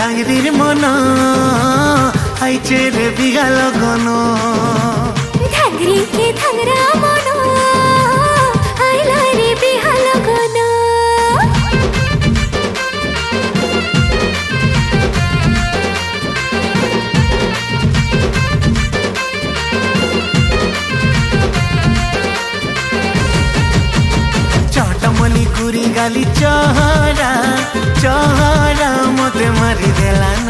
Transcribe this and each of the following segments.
ধাঙ্গির মন আইছে রে বিঘা লগন ধাঙ্গরি কে ধাঙ্গরা মন আইলা রে বিহা লগন চটমনি কুড়ি গালি চহরা চহরা মতে মারি দেলান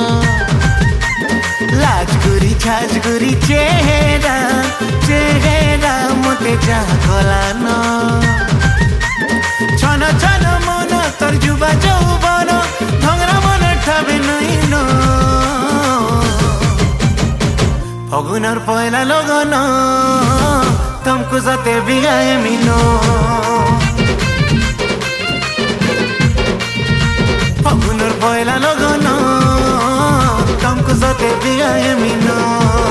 লাজ গুরি ছাজ গুরি চেহারা চেহারা মতে যা কলান ছন ছন মন তোর যুবা যৌবন ধংরা মন ঠাবে নইন ফগুনর পয়লা লগন तुमको सते बिगाए मिनो फगुनर पयला लगन तुमको सते बिगाए मिनो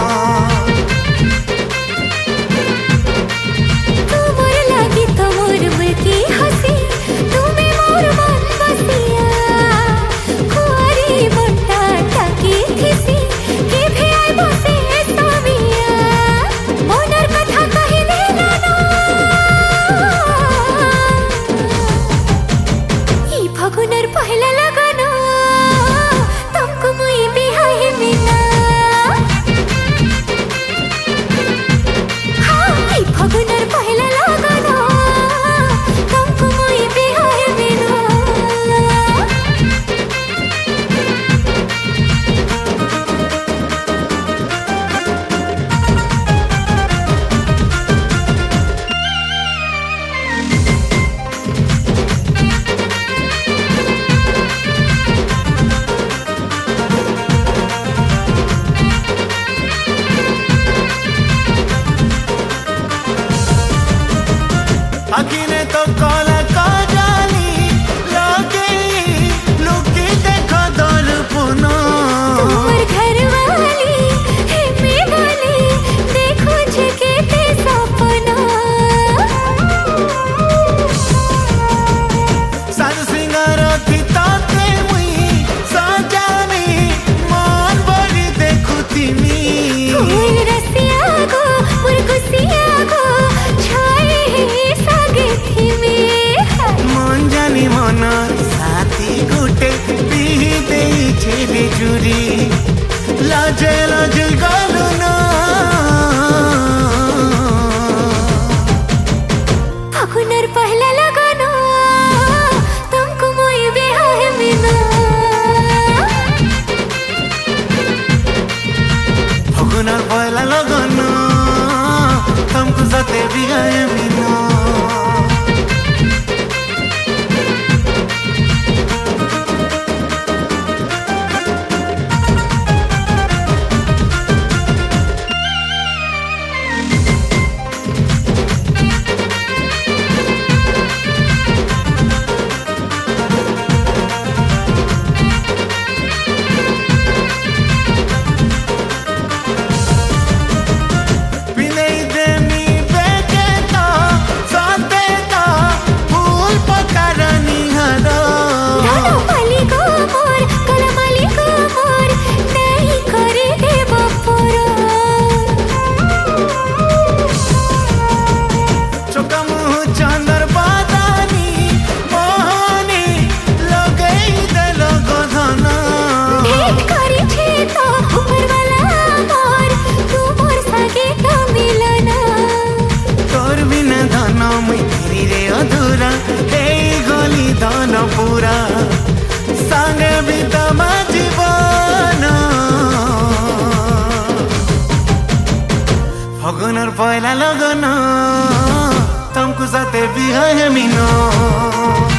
तुमर लागी तुमर मुर्की हसी तुम्हें मोर मन बसिया कुआरी बंटा टाकी खिसी के भेआई बसे समिया मोनर कथा कहि देला ना ई फगुनर पहला लगन तुमको मुई बिहाए मिना हाँ ई फगुनर पहला लगन तुमको मुई बिहाए मिना अखिने तो कला कजाली लगे लुकी देखो दर्पण तुम्हार घर वाली है मैं वाली देखो झके ते सपना साज सिंगार थी ताते मुई सजानी मन बड़ी देखु तिमी फूल रसिया गो मोर गुसिया गो छाए है सागे थी में मन जानी मन साथी गुटे बिही देई छेली जुरी लाजे लाजे गलु ना फगुनर पहला लगन तुमको मोई बिहाए मिना फगुनर पहला लगन तुमको सते बिगाए मिनो बिनई देमी बेके तो सते तो फूल पकारनी हरो धनो पाली गो मोर कलमाली गो मोर नहीं करे दे बपोरो चोका मुँह चंदर बादानी मोहनी लगई देलो गोधन भेंट करी छे तो ऊपर वाला मोर तू मोर सागे तो मिलना तोर बिना धन मुई रे अधूरा हे गली धन पूरा संगे भी तम जीवन फगुनर पहला लगन तुमको सते बिहाए मिनो